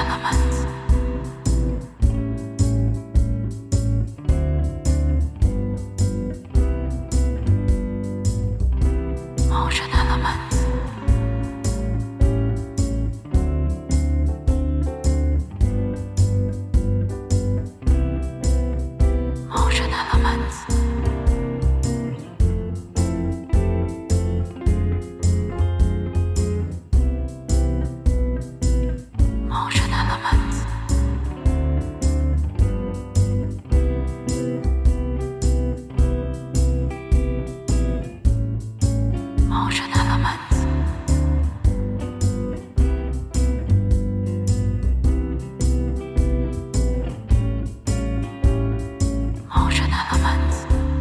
elements. Motion elements. Motion elements. Motion elements. Motion elements. Motion elements.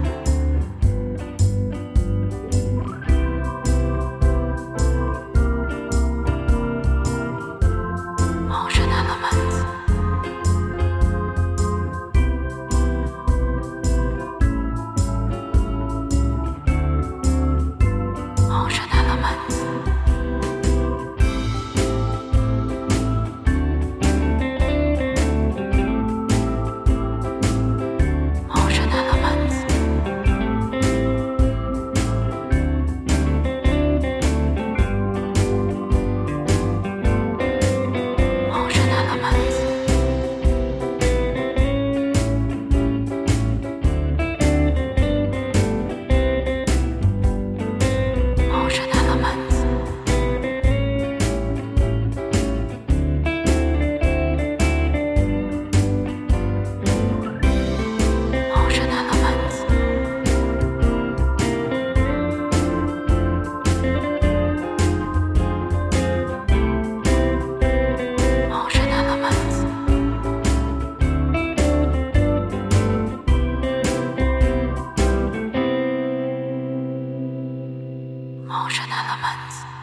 Motion elements. Motion elements. Motion elements. Motion elements. Motion elements. Motion elements. Motion elements. Motion elements.